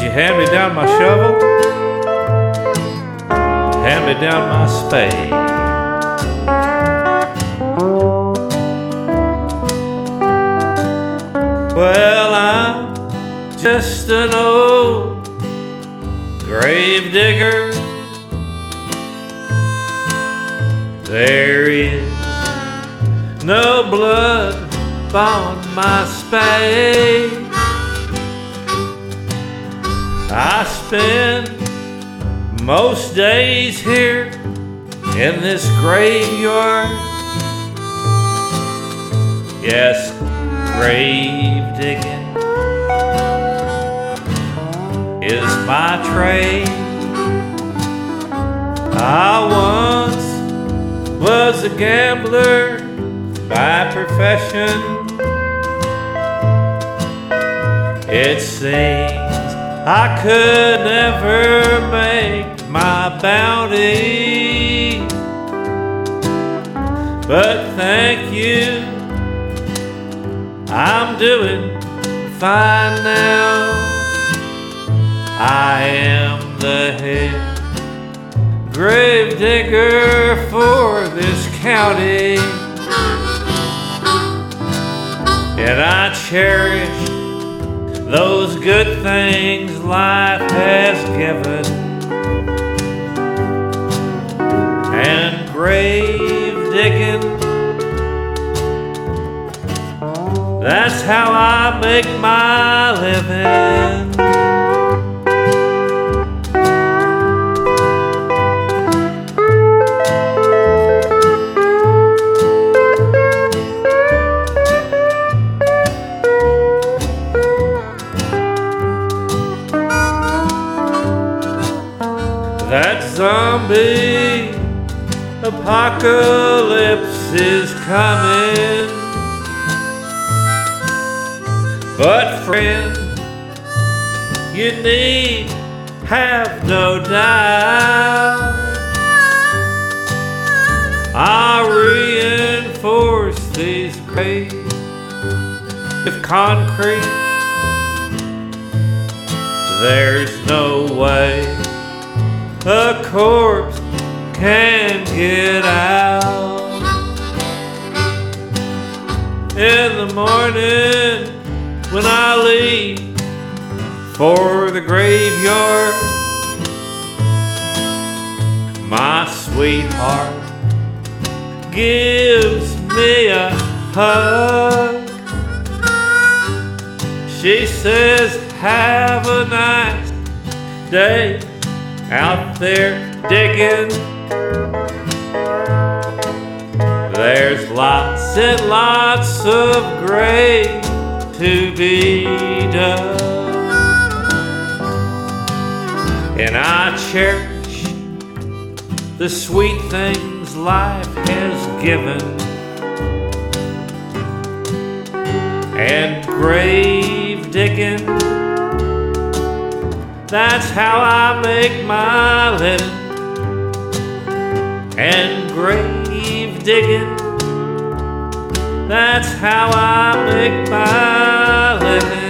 you hand me down my shovel, hand me down my spade. Well, I'm just an old grave digger. There is no blood on my spade. I spend most days here in this graveyard. Yes, grave digging is my trade. I once was a gambler by profession. It seems I could never make my bounty, but thank you, I'm doing fine now. I am the head grave digger for this county, and I cherish those good things life has given. And grave digging, that's how I make my living. That zombie apocalypse is coming, but friend, you need have no doubt. I reinforce these graves with concrete. There's no way a corpse can get out. In the morning when I leave for the graveyard, my sweetheart gives me a hug. She says, have a nice day out there digging. There's lots and lots of grave to be dug, and I cherish the sweet things life has given. And grave digging, that's how I make my living. And grave digging, that's how I make my living.